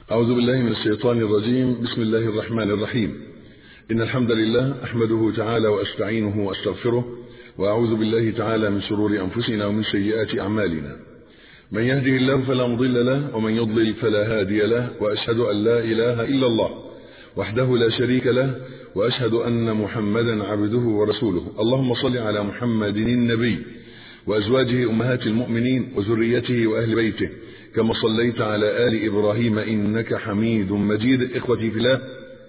أعوذ بالله من الشيطان الرجيم. بسم الله الرحمن الرحيم. إن الحمد لله أحمده تعالى وأستعينه وأستغفره، وأعوذ بالله تعالى من شرور أنفسنا ومن سيئات أعمالنا. من يهده الله فلا مضل له، ومن يضلل فلا هادي له، وأشهد أن لا إله إلا الله وحده لا شريك له، وأشهد أن محمدا عبده ورسوله. اللهم صل على محمد النبي وأزواجه أمهات المؤمنين وذريته وأهل بيته، كما صليت على آل إبراهيم إنك حميد مجيد. إخوتي في الله،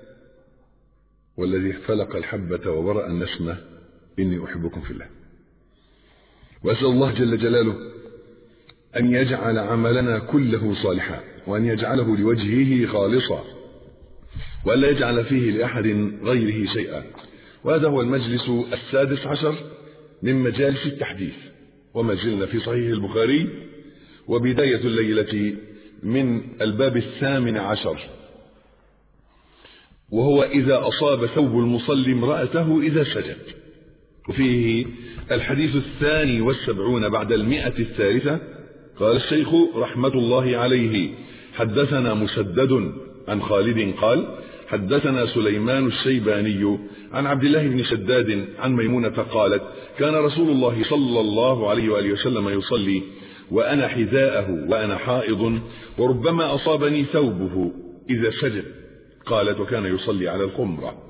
والذي فلق الحبة وبرأ النسمة، إني أحبكم في الله، وأسأل الله جل جلاله أن يجعل عملنا كله صالحا، وأن يجعله لوجهه خالصا، وأن لا يجعل فيه لأحد غيره شيئا. وهذا هو المجلس 16 من مجالس التحديث، وما زلنا في صحيح البخاري، وبداية الليلة من الباب 18، وهو إذا أصاب ثوب المصلي امرأته إذا سجد. وفيه الحديث 72 بعد 100. قال الشيخ رحمة الله عليه: حدثنا مسدد عن خالد قال: حدثنا سليمان الشيباني عن عبد الله بن شداد عن ميمونة قالت: كان رسول الله صلى الله عليه وآله وسلم يصلي وأنا حذاءه وأنا حائض، وربما أصابني ثوبه إذا سجد. قالت: وكان يصلي على الخمرة.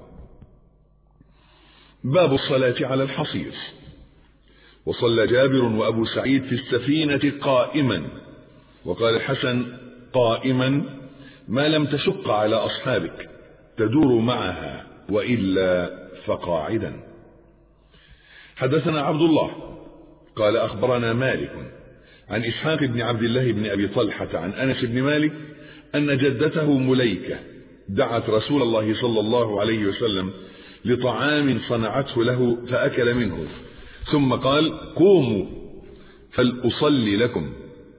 باب الصلاة على الحصير. وصلى جابر وأبو سعيد في السفينة قائما، وقال الحسن: قائما ما لم تشق على أصحابك تدور معها، وإلا فقاعدا. حدثنا عبد الله قال أخبرنا مالك عن إسحاق بن عبد الله بن أبي طلحة عن أنس بن مالك أن جدته مليكة دعت رسول الله صلى الله عليه وسلم لطعام صنعته له فأكل منه، ثم قال: قوموا فلأصلي لكم.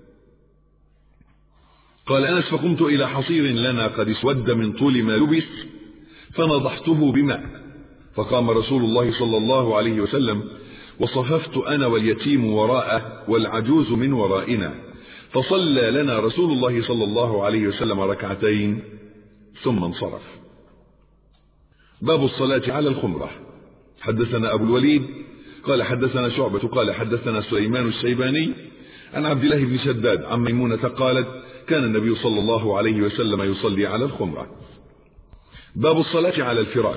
قال أنس: فقمت إلى حصير لنا قد اسود من طول ما لبس فنضحته بماء، فقام رسول الله صلى الله عليه وسلم، وصففت أنا واليتيم وراءه والعجوز من ورائنا، فصلى لنا رسول الله صلى الله عليه وسلم ركعتين ثم انصرف. باب الصلاة على الخمرة. حدثنا أبو الوليد قال حدثنا شعبة قال حدثنا سليمان الشيباني عن عبد الله بن شداد عن ميمونة قالت: كان النبي صلى الله عليه وسلم يصلي على الخمرة. باب الصلاة على الفراش.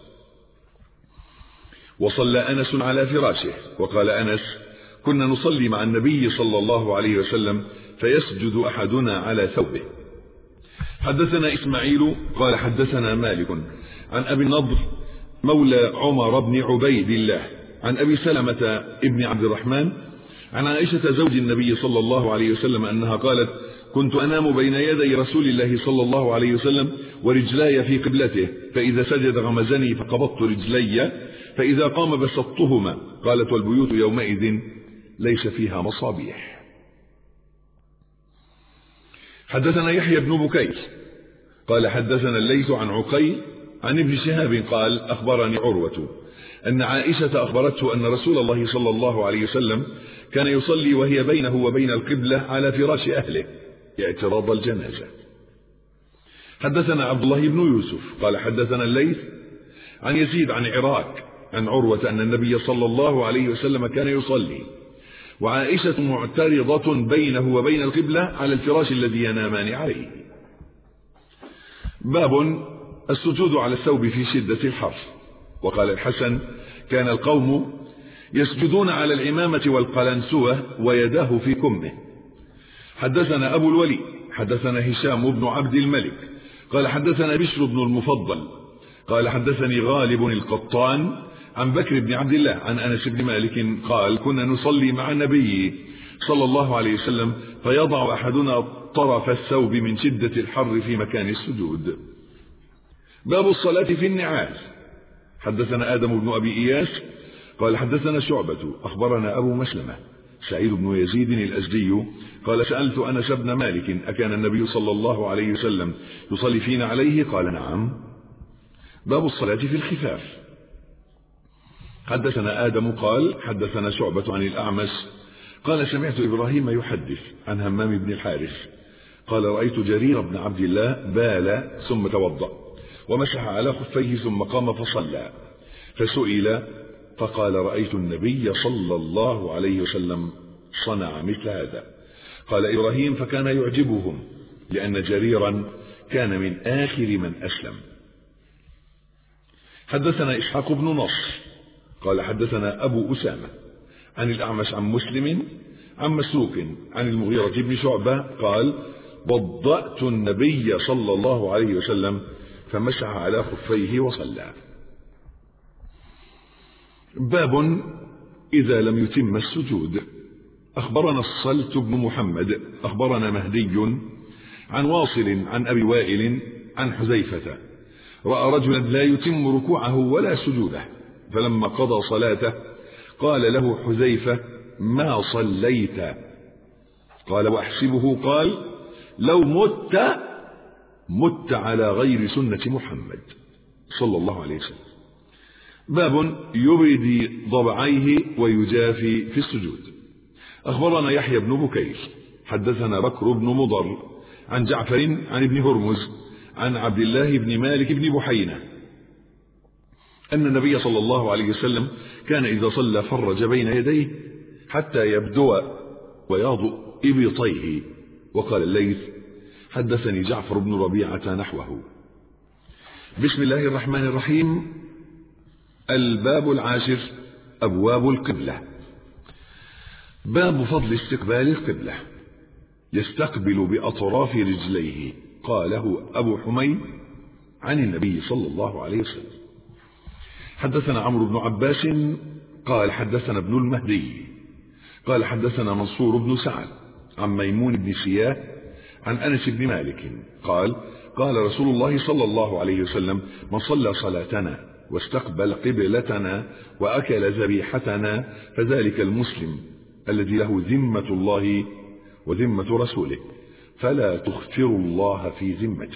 وصلى أنس على فراشه، وقال أنس: كنا نصلي مع النبي صلى الله عليه وسلم فيسجد أحدنا على ثوبه. حدثنا إسماعيل قال حدثنا مالك عن أبي النضر مولى عمر بن عبيد الله عن أبي سلمة ابن عبد الرحمن عن عائشة زوج النبي صلى الله عليه وسلم أنها قالت: كنت أنام بين يدي رسول الله صلى الله عليه وسلم ورجلاي في قبلته، فإذا سجد غمزني فقبضت رجلي، فإذا قام بسطتهما. قالت: والبيوت يومئذ ليس فيها مصابيح. حدثنا يحيى بن بكير قال حدثنا الليث عن عقيل عن ابن شهاب قال: أخبرني عروة أن عائشة أخبرته أن رسول الله صلى الله عليه وسلم كان يصلي وهي بينه وبين القبلة على فراش أهله اعتراض الجنازة. حدثنا عبد الله بن يوسف قال حدثنا الليث عن يزيد عن عراك عن عروة أن النبي صلى الله عليه وسلم كان يصلي وعائشة معترضة بينه وبين القبلة على الفراش الذي ينامان عليه. باب السجود على الثوب في شدة الحر. وقال الحسن: كان القوم يسجدون على العمامة والقلنسوة ويداه في كمه. حدثنا أبو الوليد حدثنا هشام بن عبد الملك قال حدثنا بشر بن المفضل قال حدثني غالب القطان عن بكر بن عبد الله عن أنس بن مالك قال: كنا نصلي مع النبي صلى الله عليه وسلم فيضع أحدنا طرف الثوب من شدة الحر في مكان السجود. باب الصلاة في النعال. حدثنا آدم بن أبي إياس قال حدثنا شعبة أخبرنا أبو مسلمة سعيد بن يزيد الأزدي قال: سألت أنس بن مالك: أكان النبي صلى الله عليه وسلم يصلي فينا عليه؟ قال: نعم. باب الصلاة في الخفاف. حدثنا آدم قال حدثنا شعبة عن الأعمش قال: سمعت إبراهيم يحدث عن همام بن الحارث قال رأيت جرير بن عبد الله بال ثم توضأ ومسح على خفيه ثم قام فصلى، فسئل فقال رأيت النبي صلى الله عليه وسلم صنع مثل هذا. قال إبراهيم فكان يعجبهم لأن جريرا كان من آخر من أسلم. حدثنا إسحاق بن نصر قال حدثنا أبو أسامة عن الأعمش عن مسلم عن مسروق عن المغيرة بن شعبة قال وضأت النبي صلى الله عليه وسلم فمسح على خفيه وصلى. باب إذا لم يتم السجود. أخبرنا الصلت بن محمد أخبرنا مهدي عن واصل عن أبي وائل عن حذيفة رأى رجلا لا يتم ركوعه ولا سجوده، فلما قضى صلاته قال له حذيفة ما صليت؟ قال وأحسبه قال لو مت على غير سنة محمد صلى الله عليه وسلم. باب يبدي ضبعيه ويجافي في السجود. أخبرنا يحيى بن بكير حدثنا بكر بن مضر عن جعفر عن ابن هرمز عن عبد الله بن مالك بن بحينة أن النبي صلى الله عليه وسلم كان إذا صلى فرج بين يديه حتى يبدو وياض إبطيه. وقال الليث حدثني جعفر بن ربيعة نحوه. بسم الله الرحمن الرحيم. الباب العاشر أبواب القبلة. باب فضل استقبال القبلة. يستقبل بأطراف رجليه. قاله أبو حميد عن النبي صلى الله عليه وسلم. حدثنا عمرو بن عباس قال حدثنا ابن المهدي قال حدثنا منصور بن سعد عن ميمون بن سياه عن أنس بن مالك قال قال رسول الله صلى الله عليه وسلم من صلى صلاتنا واستقبل قبلتنا وأكل ذبيحتنا فذلك المسلم الذي له ذمة الله وذمة رسوله فلا تخفروا الله في ذمته.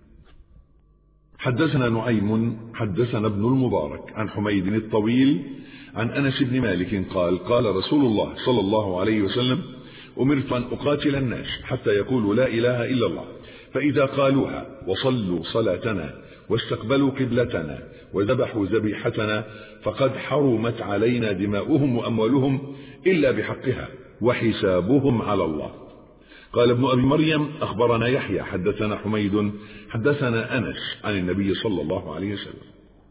حدثنا نعيم حدثنا ابن المبارك عن حميد الطويل عن أنس بن مالك قال قال رسول الله صلى الله عليه وسلم أمرت أن أقاتل الناس حتى يقولوا لا إله إلا الله، فإذا قالوها وصلوا صلاتنا واستقبلوا قبلتنا وذبحوا ذبيحتنا فقد حرمت علينا دماؤهم وأموالهم إلا بحقها وحسابهم على الله. قال ابن أبي مريم أخبرنا يحيى حدثنا حميد حدثنا أنس عن النبي صلى الله عليه وسلم.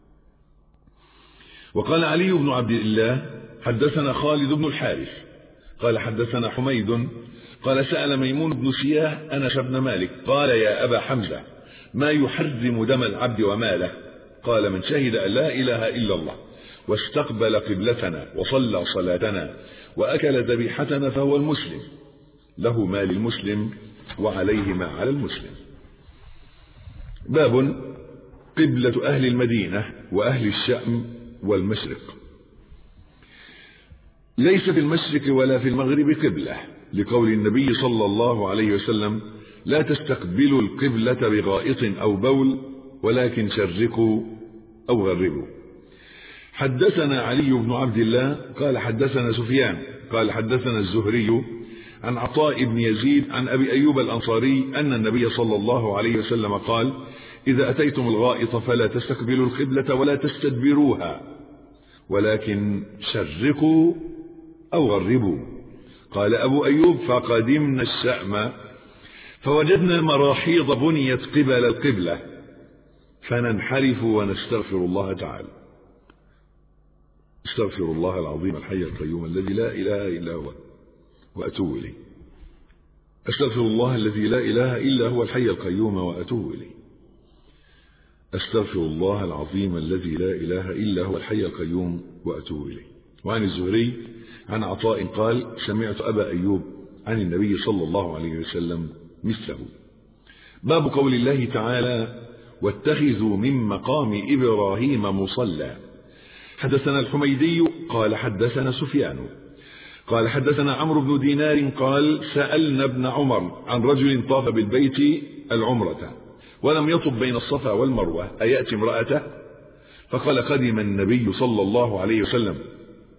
وقال علي بن عبد الله حدثنا خالد بن الحارث قال حدثنا حميد قال سأل ميمون بن سياه أنس بن مالك قال يا أبا حمزة ما يحرم دم العبد وماله؟ قال من شهد أن لا إله إلا الله واستقبل قبلتنا وصلى صلاتنا وأكل ذبيحتنا فهو المسلم، له ما للمسلم وعليه ما على المسلم. باب قبلة أهل المدينة وأهل الشأم والمشرق. ليس في المشرق ولا في المغرب قبلة، لقول النبي صلى الله عليه وسلم لا تستقبلوا القبلة بغائط أو بول ولكن شرقوا أو غربوا. حدثنا علي بن عبد الله قال حدثنا سفيان قال حدثنا الزهري عن عطاء بن يزيد عن أبي أيوب الأنصاري أن النبي صلى الله عليه وسلم قال إذا أتيتم الغائط فلا تستقبلوا القبلة ولا تستدبروها ولكن شرقوا أو غربوا. قال أبو أيوب فقدمنا الشأم فوجدنا المراحيض بنيت قبل القبلة فننحرف ونستغفر الله تعالى. استغفر الله العظيم الحي القيوم الذي لا إله إلا هو وأتوب إليه. أستغفر الله الذي لا إله إلا هو الحي القيوم وأتوب إليه. أستغفر الله العظيم الذي لا إله إلا هو الحي القيوم وأتوب إليه. وعن الزهري عن عطاء قال سمعت أبا أيوب عن النبي صلى الله عليه وسلم مثله. باب قول الله تعالى واتخذوا من مقام إبراهيم مصلى. حدثنا الحميدي قال حدثنا سفيان قال حدثنا عمرو بن دينار قال سألنا ابن عمر عن رجل طاف بالبيت العمرة ولم يطف بين الصفا والمروة أيأتي امرأته؟ فقال قدم النبي صلى الله عليه وسلم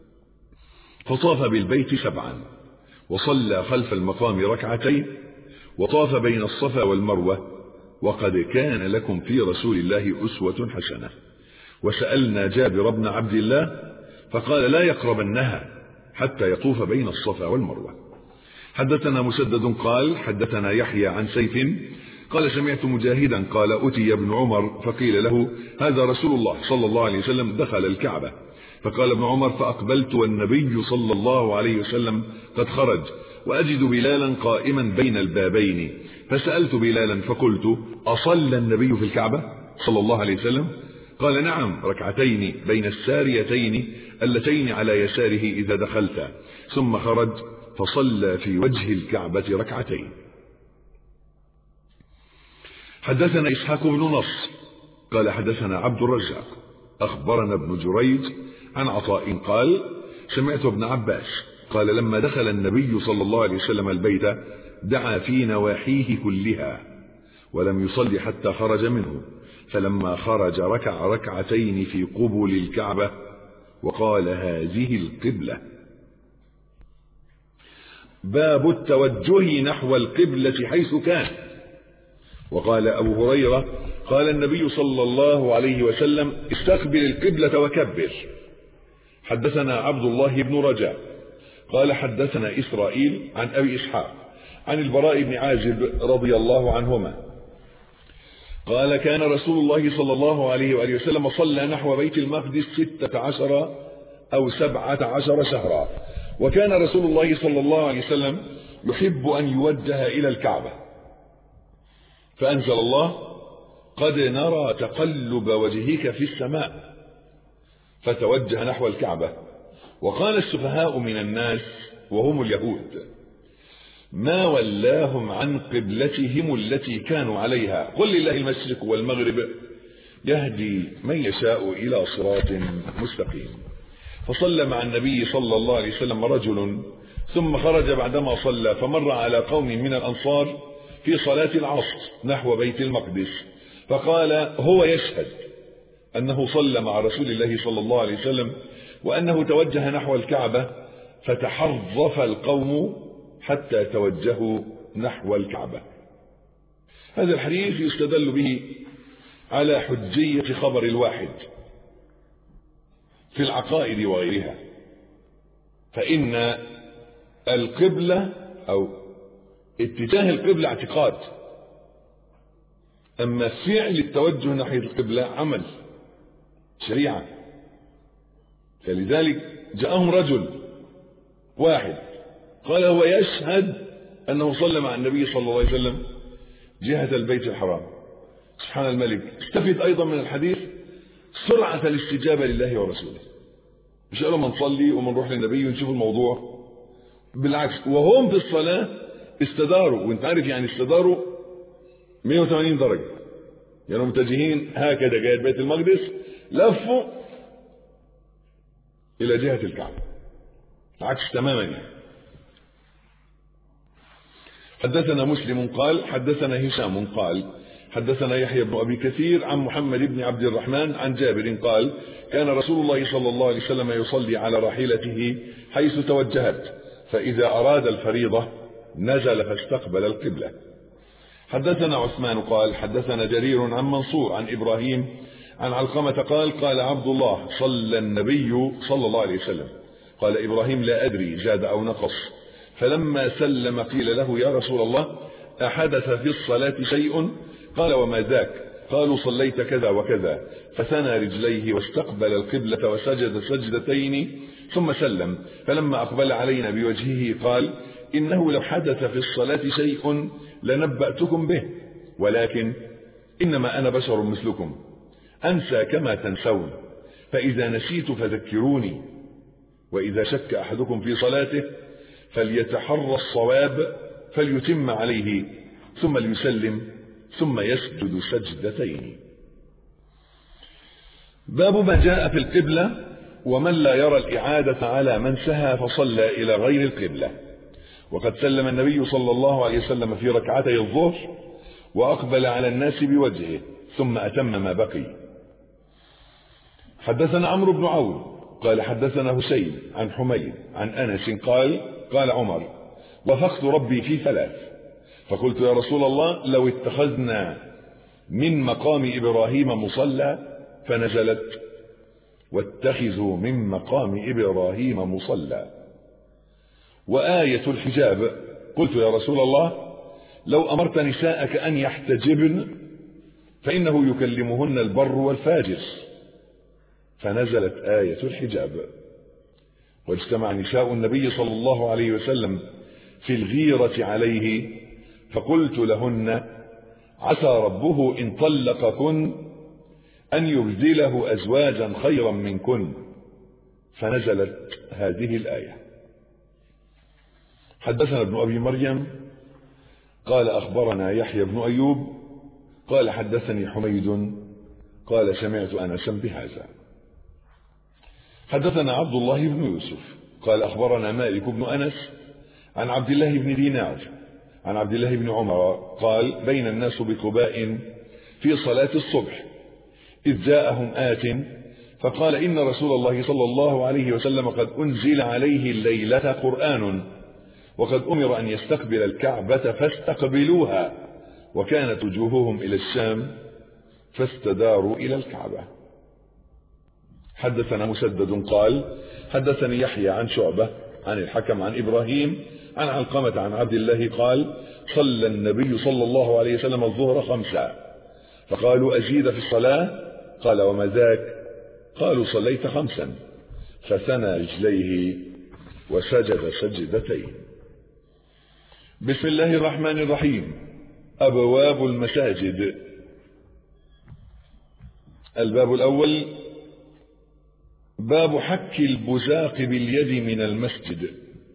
فطاف بالبيت 7 وصلى خلف المقام ركعتين وطاف بين الصفا والمروة، وقد كان لكم في رسول الله أسوة حسنة. وسألنا جابر بن عبد الله فقال لا يقربنها حتى يطوف بين الصفا والمروة. حدثنا مسدد قال حدثنا يحيى عن سيف قال سمعت مجاهدا قال أتي ابن عمر فقيل له هذا رسول الله صلى الله عليه وسلم دخل الكعبة، فقال ابن عمر فأقبلت والنبي صلى الله عليه وسلم قد خرج، وأجد بلالا قائما بين البابين، فسألت بلالا فقلت أصلى النبي في الكعبة صلى الله عليه وسلم؟ قال نعم، ركعتين بين الساريتين اللتين على يساره إذا دخلت، ثم خرج فصلى في وجه الكعبة ركعتين. حدثنا إسحاق بن نصر قال حدثنا عبد الرزاق أخبرنا ابن جريج عن عطاء قال سمعت ابن عباس قال لما دخل النبي صلى الله عليه وسلم البيت دعا في نواحيه كلها ولم يصلي حتى خرج منه، فلما خرج ركع ركعتين في قبل الكعبة وقال هذه القبلة. باب التوجه نحو القبلة حيث كان. وقال أبو هريرة قال النبي صلى الله عليه وسلم استقبل القبلة وكبر. حدثنا عبد الله بن رجاء قال حدثنا إسرائيل عن أبي إسحاق عن البراء بن عازب رضي الله عنهما قال كان رسول الله صلى الله عليه وآله وسلم صلى نحو بيت المقدس 16 أو 17 شهرا، وكان رسول الله صلى الله عليه وسلم يحب أن يوجه إلى الكعبة، فأنزل الله قد نرى تقلب وجهك في السماء فتوجه نحو الكعبة. وقال السفهاء من الناس وهم اليهود ما ولاهم عن قبلتهم التي كانوا عليها، قل لله المشرق والمغرب يهدي من يشاء إلى صراط مستقيم. فصلى مع النبي صلى الله عليه وسلم رجل ثم خرج بعدما صلى فمر على قوم من الأنصار في صلاة العصر نحو بيت المقدس، فقال هو يشهد أنه صلى مع رسول الله صلى الله عليه وسلم وأنه توجه نحو الكعبة، فتحرف القوم حتى توجهوا نحو الكعبة. هذا الحديث يستدل به على حجية خبر الواحد في العقائد وغيرها، فإن القبلة أو اتجاه القبلة اعتقاد، أما فعل التوجه ناحية القبلة عمل شريعة. فلذلك جاءهم رجل واحد قال هو يشهد أنه صلى مع النبي صلى الله عليه وسلم جهة البيت الحرام. سبحان الملك. استفيد أيضا من الحديث سرعة الاستجابة لله ورسوله، مش قالوا ما نصلي وما نروح للنبي ونشوف الموضوع، بالعكس وهم في الصلاة استداروا، وانت عارف يعني استداروا 180 درجة، يعني متجهين هكذا جهة بيت المقدس لفوا إلى جهة الكعبة، عكس تماما يعني. حدثنا مسلم قال حدثنا هشام قال حدثنا يحيى بن أبي كثير عن محمد بن عبد الرحمن عن جابر قال كان رسول الله صلى الله عليه وسلم يصلي على راحلته حيث توجهت، فإذا أراد الفريضة نزل فاستقبل القبلة. حدثنا عثمان قال حدثنا جرير عن منصور عن إبراهيم عن علقمة قال قال عبد الله صلى النبي صلى الله عليه وسلم، قال إبراهيم لا أدري زاد أو نقص، فلما سلم قيل له يا رسول الله أحدث في الصلاة شيء؟ قال وما ذاك؟ قالوا صليت كذا وكذا، فثنى رجليه واستقبل القبلة وسجد سجدتين ثم سلم، فلما أقبل علينا بوجهه قال إنه لو حدث في الصلاة شيء لنبأتكم به، ولكن إنما أنا بشر مثلكم أنسى كما تنسون، فإذا نسيت فذكروني، وإذا شك أحدكم في صلاته فليتحرى الصواب فليتم عليه ثم ليسلم ثم يسجد سجدتين. باب ما جاء في القبلة ومن لا يرى الإعادة على من سهى فصلى إلى غير القبلة. وقد سلم النبي صلى الله عليه وسلم في ركعتي الظهر وأقبل على الناس بوجهه ثم أتم ما بقي. حدثنا عمرو بن عون قال حدثنا حسين عن حميد عن أنس قال قال عمر وفقت ربي في ثلاث، فقلت يا رسول الله لو اتخذنا من مقام إبراهيم مصلى، فنزلت واتخذوا من مقام إبراهيم مصلى. وآية الحجاب قلت يا رسول الله لو أمرت نساءك أن يحتجبن فإنه يكلمهن البر والفاجر، فنزلت آية الحجاب. واجتمع نساء النبي صلى الله عليه وسلم في الغيرة عليه، فقلت لهن عسى ربه إن طلقكن أن يبدله أزواجا خيرا منكن، فنزلت هذه الآية. حدثنا ابن أبي مريم قال أخبرنا يحيى بن أيوب قال حدثني حميد قال سمعت أنسا بهذا. حدثنا عبد الله بن يوسف قال أخبرنا مالك بن أنس عن عبد الله بن دينار عن عبد الله بن عمر قال بين الناس بقباء في صلاة الصبح إذ جاءهم آت فقال إن رسول الله صلى الله عليه وسلم قد أنزل عليه الليلة قرآن وقد أمر أن يستقبل الكعبة فاستقبلوها، وكانت وجوههم إلى الشام فاستداروا إلى الكعبة. حدثنا مسدد قال حدثني يحيى عن شعبة عن الحكم عن إبراهيم عن علقمة عن عبد الله قال صلى النبي صلى الله عليه وسلم الظهر 5، فقالوا أزيد في الصلاة؟ قال وما ذاك؟ قالوا صليت 5، فثنى رجليه وسجد سجدتين. بسم الله الرحمن الرحيم. أبواب المساجد. الباب الأول باب حك البزاق باليد من المسجد.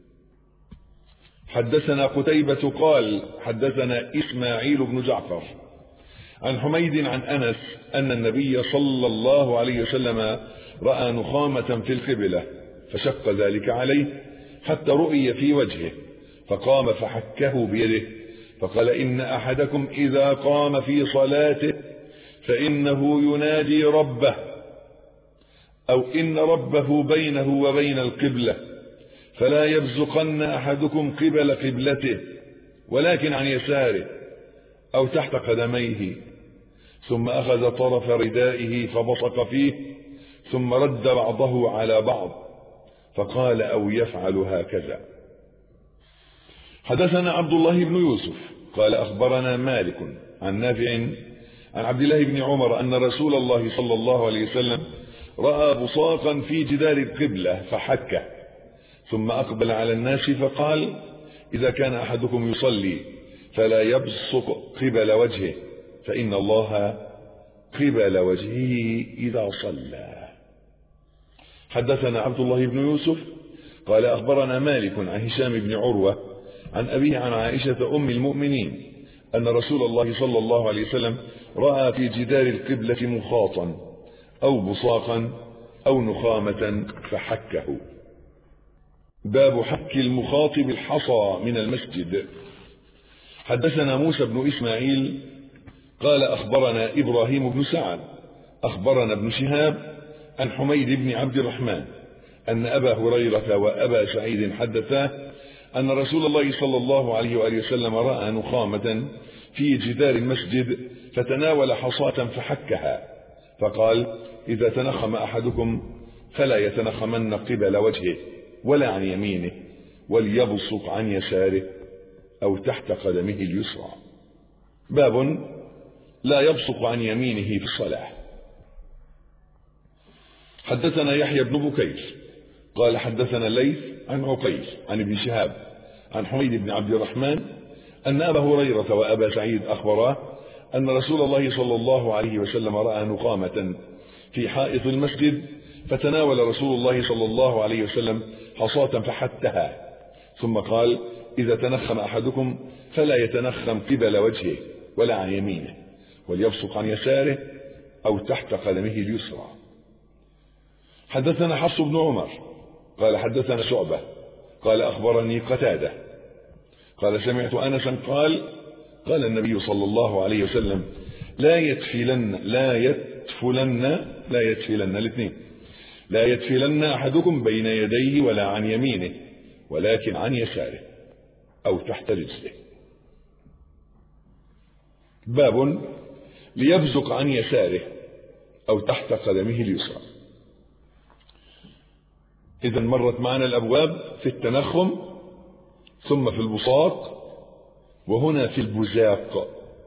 حدثنا قتيبة قال حدثنا إسماعيل بن جعفر عن حميد عن أنس أن النبي صلى الله عليه وسلم رأى نخامة في القبلة فشق ذلك عليه حتى رؤي في وجهه، فقام فحكه بيده، فقال إن أحدكم إذا قام في صلاته فإنه ينادي ربه، أو إن ربه بينه وبين القبلة، فلا يبزقن أحدكم قبل قبلته ولكن عن يساره أو تحت قدميه، ثم أخذ طرف ردائه فبصق فيه ثم رد بعضه على بعض، فقال أو يفعل هكذا. حدثنا عبد الله بن يوسف قال أخبرنا مالك عن نافع عن عبد الله بن عمر أن رسول الله صلى الله عليه وسلم رأى بصاقا في جدار القبلة فحكه، ثم أقبل على الناس فقال إذا كان أحدكم يصلي فلا يبصق قبل وجهه فإن الله قبل وجهه إذا صلى. حدثنا عبد الله بن يوسف قال أخبرنا مالك عن هشام بن عروة عن أبيه عن عائشة أم المؤمنين أن رسول الله صلى الله عليه وسلم رأى في جدار القبلة مخاطا أو بصاقا أو نخامة فحكه. باب حك المخاط بالحصى من المسجد. حدثنا موسى بن إسماعيل قال أخبرنا إبراهيم بن سعد أخبرنا ابن شهاب عن حميد بن عبد الرحمن أن أبا هريرة وأبا سعيد حدثاه أن رسول الله صلى الله عليه وآله وسلم رأى نخامة في جدار المسجد فتناول حصاة فحكها، فقال إذا تنخم أحدكم فلا يتنخمن قبل وجهه ولا عن يمينه، وليبصق عن يساره أو تحت قدمه اليسرى. باب لا يبصق عن يمينه في الصلاة. حدثنا يحيى بن بكير قال حدثنا الليث عن عقيل عن ابن شهاب عن حميد بن عبد الرحمن أن أبا هريرة وأبا سعيد أخبراه أن رسول الله صلى الله عليه وسلم رأى نخامة في حائط المسجد فتناول رسول الله صلى الله عليه وسلم حصاة فحتها، ثم قال إذا تنخم أحدكم فلا يتنخم قبل وجهه ولا عن يمينه، وليبصق عن يساره أو تحت قدمه اليسرى. حدثنا حفص بن عمر قال حدثنا شعبة قال أخبرني قتادة قال سمعت أنسا قال قال النبي صلى الله عليه وسلم لا يتفلن أحدكم بين يديه ولا عن يمينه ولكن عن يساره أو تحت رجله. باب ليبزق عن يساره أو تحت قدمه اليسرى. إذا مرت معنا الأبواب في التنخم، ثم في البصاق، وهنا في البزاق.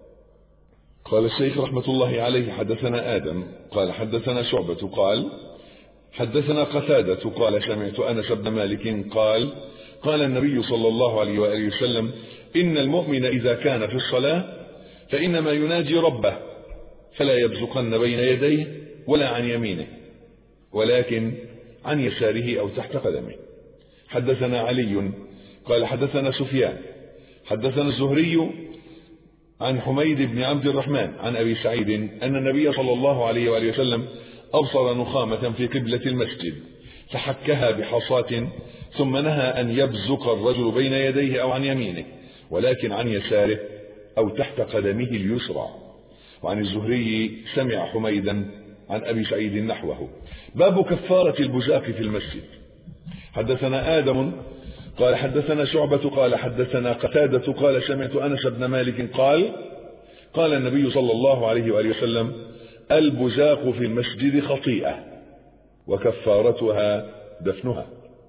قال الشيخ رحمة الله عليه: حدثنا آدم قال حدثنا شعبة قال حدثنا قتادة قال سمعت أنس بن مالك قال قال النبي صلى الله عليه وآله وسلم: إن المؤمن إذا كان في الصلاة فإنما يناجي ربه، فلا يبزقن بين يديه ولا عن يمينه، ولكن عن يساره أو تحت قدمه. حدثنا علي قال حدثنا سفيان حدثنا الزهري عن حميد بن عبد الرحمن عن أبي سعيد أن النبي صلى الله عليه وآله وسلم أبصر نخامة في قبلة المسجد فحكها بحصاة، ثم نهى أن يبزق الرجل بين يديه أو عن يمينه، ولكن عن يساره أو تحت قدمه اليسرى. وعن الزهري سمع حميدا عن أبي سعيد نحوه. باب كفارة البزاق في المسجد. حدثنا آدم قال حدثنا شعبة قال حدثنا قتادة قال سمعت أنس بن مالك قال قال النبي صلى الله عليه وآله وسلم: البزاق في المسجد خطيئة وكفارتها دفنها.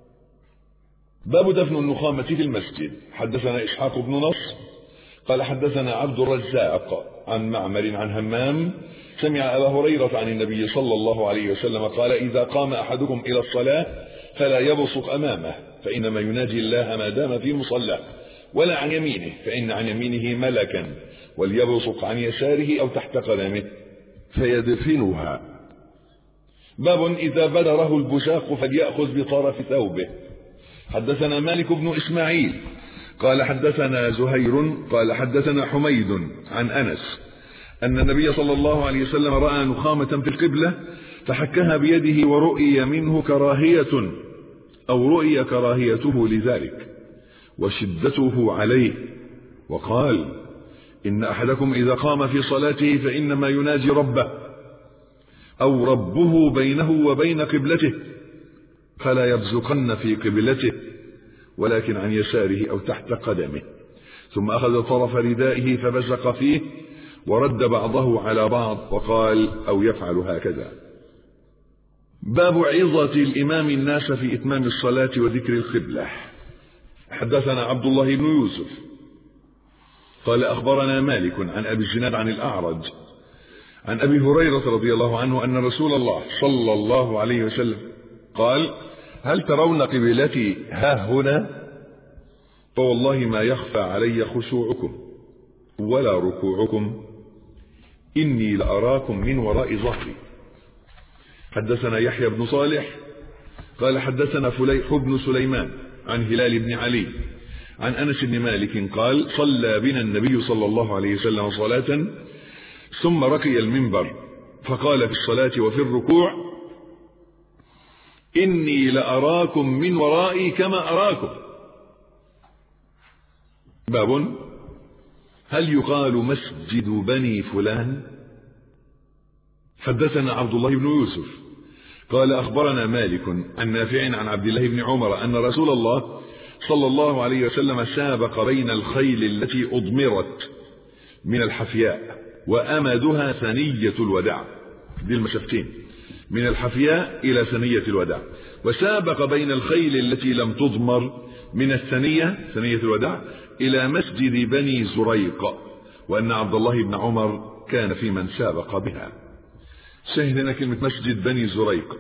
باب دفن النخامة في المسجد. حدثنا إسحاق بن نصر قال حدثنا عبد الرزاق عن معمر عن همام سمع أبا هريرة عن النبي صلى الله عليه وسلم قال: إذا قام أحدكم إلى الصلاة فلا يبصق أمامه، فإنما يناجي الله ما دام في مصلاه، ولا عن يمينه، فإن عن يمينه ملكا، وليبصق عن يساره أو تحت قدمه فيدفنها. باب إذا بدره البزاق فليأخذ بطرف ثوبه. حدثنا مالك بن إسماعيل قال حدثنا زهير قال حدثنا حميد عن أنس أن النبي صلى الله عليه وسلم رأى نخامة في القبلة فحكها بيده، ورؤي منه كراهية أو رؤي كراهيته لذلك وشدته عليه، وقال: إن أحدكم إذا قام في صلاته فإنما يناجي ربه أو ربه بينه وبين قبلته، فلا يبزقن في قبلته، ولكن عن يساره أو تحت قدمه. ثم أخذ طرف ردائه فبزق فيه ورد بعضه على بعض، وقال: أو يفعل هكذا. باب عظة الإمام الناس في إتمام الصلاة وذكر القبلة. حدثنا عبد الله بن يوسف قال أخبرنا مالك عن أبي الزناد عن الأعرج عن أبي هريرة رضي الله عنه أن رسول الله صلى الله عليه وسلم قال: هل ترون قبلتي ها هنا؟ فوالله ما يخفى علي خشوعكم ولا ركوعكم، إني لأراكم من وراء ظهري. حدثنا يحيى بن صالح قال حدثنا فليح بن سليمان عن هلال بن علي عن أنس بن مالك قال: صلى بنا النبي صلى الله عليه وسلم صلاة ثم رقي المنبر فقال في الصلاة وفي الركوع: إني لأراكم من ورائي كما أراكم. باب هل يقال مسجد بني فلان؟ حدثنا عبد الله بن يوسف قال أخبرنا مالك عن نافع عن عبد الله بن عمر أن رسول الله صلى الله عليه وسلم سابق بين الخيل التي أضمرت من الحفياء وأمدها ثنية الوداع، دي المسافتين من الحفياء إلى ثنية الوداع، وسابق بين الخيل التي لم تضمر من ثنية الوداع إلى مسجد بني زريق، وأن عبد الله بن عمر كان في من سابق بها. شاهد هنا كلمة مسجد بني زريق.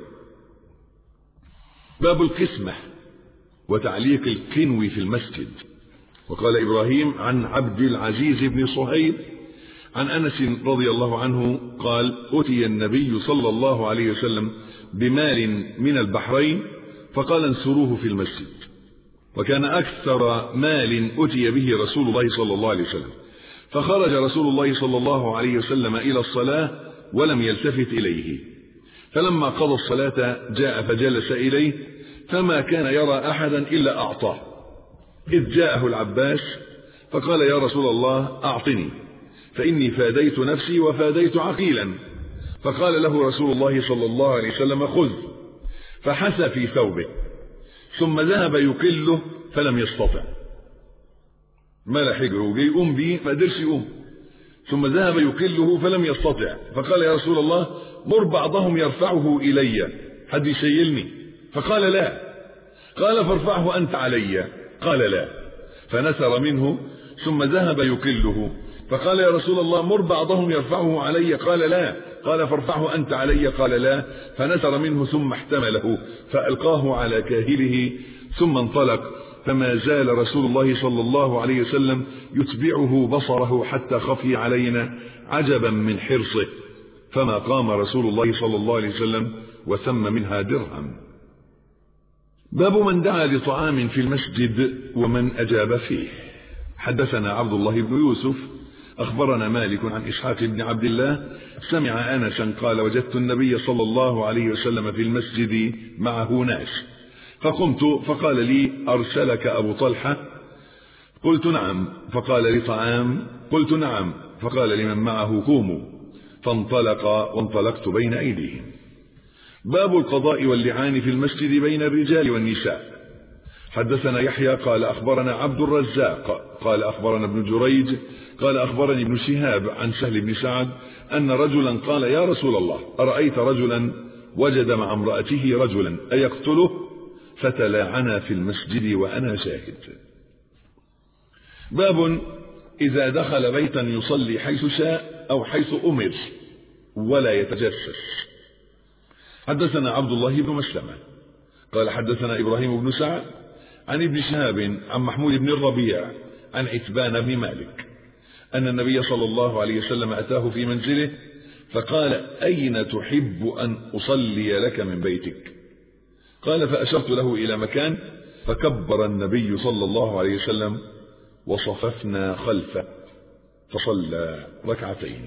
باب القسمة وتعليق الكنو في المسجد. وقال إبراهيم عن عبد العزيز بن صهيب عن أنس رضي الله عنه قال: أتي النبي صلى الله عليه وسلم بمال من البحرين فقال: انثروه في المسجد. وكان أكثر مال أتي به رسول الله صلى الله عليه وسلم، فخرج رسول الله صلى الله عليه وسلم إلى الصلاة ولم يلتفت إليه، فلما قضى الصلاة جاء فجلس إليه فما كان يرى أحدا إلا أعطاه، إذ جاءه العباس فقال: يا رسول الله أعطني فإني فاديت نفسي وفاديت عقيلا. فقال له رسول الله صلى الله عليه وسلم: خذ. فحث في ثوبه ثم ذهب يقله فلم يستطع، مال حجره وجي يقوم به ما قدرش يقوم، ثم ذهب يكله فلم يستطع، فقال يا رسول الله مر بعضهم يرفعه إلي، حد يشيلني، فقال لا. قال فارفعه أنت علي، قال لا، فنسر منه. ثم ذهب يكله، فقال يا رسول الله مر بعضهم يرفعه علي، قال لا. قال فارفعه أنت علي، قال لا، فنسر منه. ثم احتمله فألقاه على كاهله ثم انطلق. فما زال رسول الله صلى الله عليه وسلم يتبعه بصره حتى خفي علينا عجبا من حرصه، فما قام رسول الله صلى الله عليه وسلم وثم منها درهم. باب من دعا لطعام في المسجد ومن أجاب فيه. حدثنا عبد الله بن يوسف أخبرنا مالك عن إسحاق بن عبد الله سمع أنسا قال وجدت النبي صلى الله عليه وسلم في المسجد معه ناس، فقمت فقال لي أرسلك أبو طلحة؟ قلت نعم. فقال لي طعام؟ قلت نعم. فقال لمن معه قوموا، فانطلق وانطلقت بين أيديهم. باب القضاء واللعان في المسجد بين الرجال والنساء. حدثنا يحيى قال أخبرنا عبد الرزاق قال أخبرنا ابن جريج قال أخبرني ابن شهاب عن سهل بن سعد أن رجلا قال يا رسول الله أرأيت رجلا وجد مع امرأته رجلا أيقتله؟ فتلاعنا في المسجد وأنا شاهد. باب إذا دخل بيتا يصلي حيث شاء أو حيث أمر ولا يتجسس. حدثنا عبد الله بن مسلمة قال حدثنا إبراهيم بن سعد عن ابن شهاب عن محمود بن الربيع عن عتبان بن مالك أن النبي صلى الله عليه وسلم أتاه في منزله فقال أين تحب أن أصلي لك من بيتك؟ قال فأشرت له إلى مكان، فكبر النبي صلى الله عليه وسلم وصففنا خلفه فصلى ركعتين.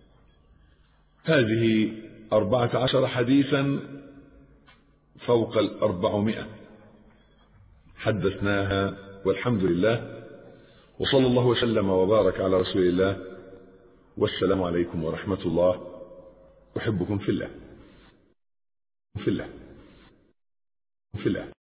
هذه 14 حديثا فوق 400 حدثناها والحمد لله، وصلى الله وسلم وبارك على رسول الله، والسلام عليكم ورحمة الله. أحبكم في الله.